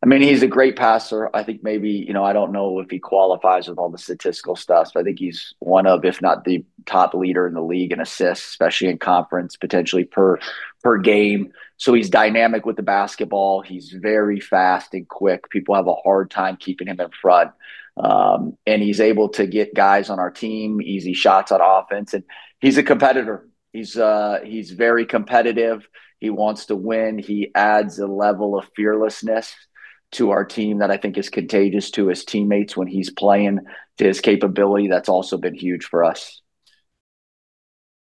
I mean, he's a great passer. I think maybe, I don't know if he qualifies with all the statistical stuff, but I think he's one of, if not the top leader in the league in assists, especially in conference, potentially per game. So he's dynamic with the basketball. He's very fast and quick. People have a hard time keeping him in front. And he's able to get guys on our team, easy shots on offense. And he's a competitor. He's very competitive. He wants to win. He adds a level of fearlessness to our team that I think is contagious to his teammates when he's playing to his capability. That's also been huge for us.